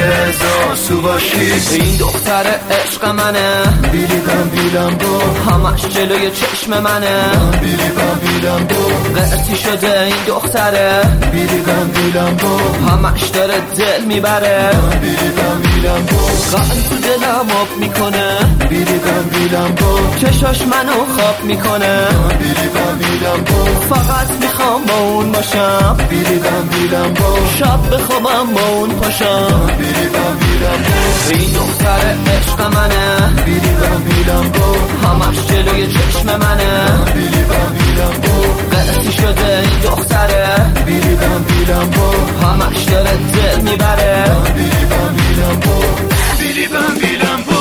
زاسو باشی. این دختر عشق منه، بیلیدم بیلم با همش جلوی چشم منه. بیلیدم بیلم با قرصی شده این دختره، بیلیدم بیلم با همش داره دل میبره. بیلیدم بیلم با قلب تو دلم آب میکنه، بیلیدم بیلم با چشاش منو خواب میکنه. بیلیدم بیلم با فقط میخوام با اون باشم، بیلیدم بیلم با شب بخوابم با اون پاشم. بیلیدم بیلم با این دختر عشق منه، بیلیدم بیلم با همش جلوی چشم منه. بیلیدم بیلم با قرصی شده این دختره، بیلیدم بیلم با همش داره دل میبره. بیلیدم بیلم با بیلیدم بیلم با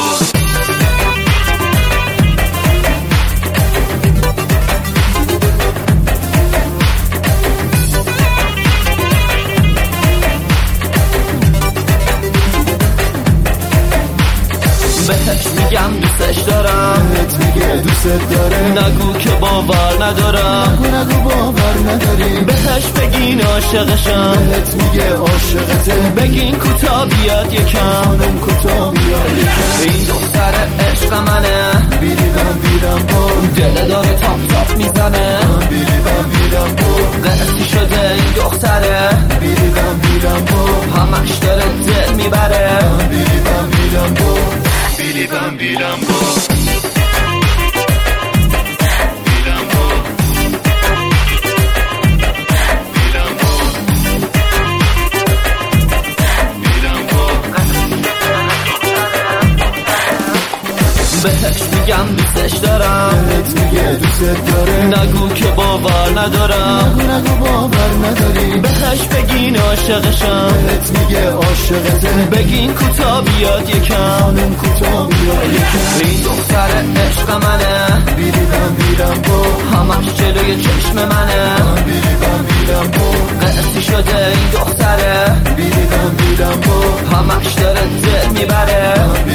بهش میگم دوستش دارم، بهت میگه دوست داره. نگو که باور ندارم. نگو باور نداری. بهش بگین عاشقشم، بهت میگه عاشقته. بگین کوتا بیاد یکم. خانم کوتا بیاد یکم. این دختر عشق منه، بیلیدم بیلم با دل داره تاپ تاپ میزنه. بیلیدم بیلم با قرصی شده این دختره، بیلیدم بیلم با همش داره دل میبره. بیلیدم بیلم با بیلیدم بیلم با بهش میگم دوستش دارم، بهت میگه دوست داره. نگو که باور ندارم. نگو باور نداری. بهش بگین عاشقشم، بهت میگه عاشقته. بگین کوتا بیاد یکم. خانم کوتا بیاد یکم. این دختر عشق منه، بیلیدم بیلم با همش جلوی چشم منه. بیلیدم بیلم با قرصی شده این دختره، بیلیدم بیلم با همش داره دل میبره.